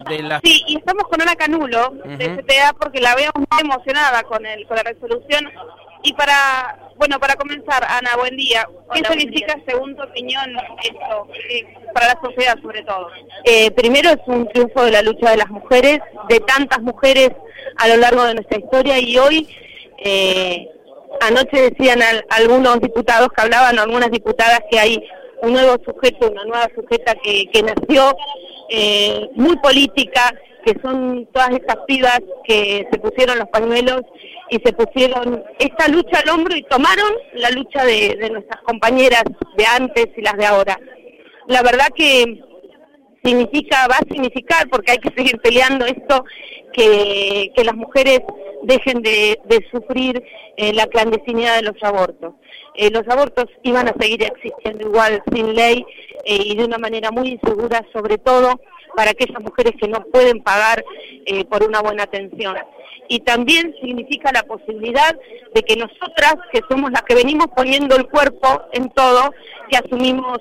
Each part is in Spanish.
de la... Sí, y estamos con Ana Canulo, de CTA, porque la veo muy emocionada con la resolución. Y para comenzar, Ana, buen día. ¿Qué significa, según tu opinión, esto para la sociedad sobre todo? Primero es un triunfo de la lucha de las mujeres, de tantas mujeres a lo largo de nuestra historia, y hoy, anoche decían algunos diputados que hablaban, algunas diputadas, que hay un nuevo sujeto, una nueva sujeta que nació muy política, que son todas estas pibas que se pusieron los pañuelos y se pusieron esta lucha al hombro y tomaron la lucha de nuestras compañeras de antes y las de ahora. La verdad que va a significar, porque hay que seguir peleando esto, que las mujeres dejen de sufrir la clandestinidad de los abortos. Los abortos iban a seguir existiendo igual, sin ley, y de una manera muy insegura, sobre todo para aquellas mujeres que no pueden pagar por una buena atención. Y también significa la posibilidad de que nosotras, que somos las que venimos poniendo el cuerpo en todo, que asumimos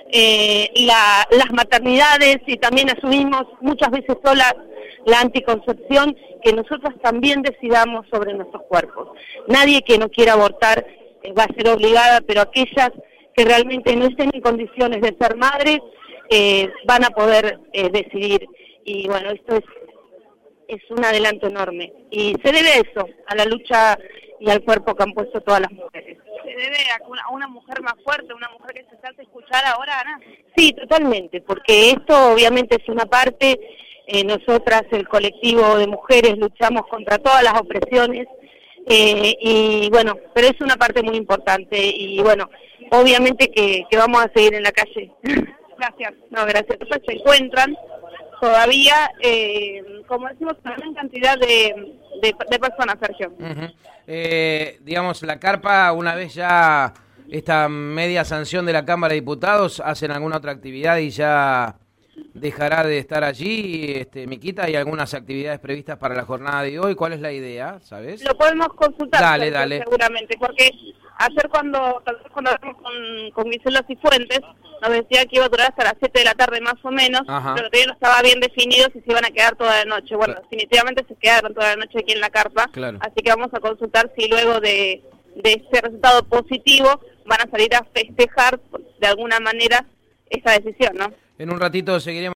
las maternidades y también asumimos muchas veces solas la anticoncepción, que nosotras también decidamos sobre nuestros cuerpos. Nadie que no quiera abortar va a ser obligada, pero aquellas que realmente no estén en condiciones de ser madres van a poder decidir. Y bueno, esto es un adelanto enorme. Y se debe a eso, a la lucha y al cuerpo que han puesto todas las mujeres. ¿Se debe a una mujer más fuerte, una mujer que se hace escuchar ahora, Ana? Sí, totalmente, porque esto obviamente es una parte. Nosotras, el colectivo de mujeres, luchamos contra todas las opresiones, y bueno, pero es una parte muy importante, y bueno, obviamente que vamos a seguir en la calle. Gracias. No, gracias. Entonces se encuentran todavía, como decimos, una gran cantidad de personas, Sergio. Digamos, la carpa, una vez ya esta media sanción de la Cámara de Diputados, ¿hacen alguna otra actividad y ya dejará de estar allí, Miquita? ¿Hay algunas actividades previstas para la jornada de hoy? ¿Cuál es la idea, sabes? Lo podemos consultar, Dale, Sergio, dale. Seguramente, porque ayer cuando hablamos con Gisela Cifuentes, nos decía que iba a durar hasta las 7 de la tarde más o menos, Ajá. pero todavía no estaba bien definido si se iban a quedar toda la noche. Bueno, definitivamente se quedaron toda la noche aquí en la carpa, Claro. Así que vamos a consultar si luego de este resultado positivo van a salir a festejar de alguna manera esa decisión, ¿no? En un ratito seguiremos.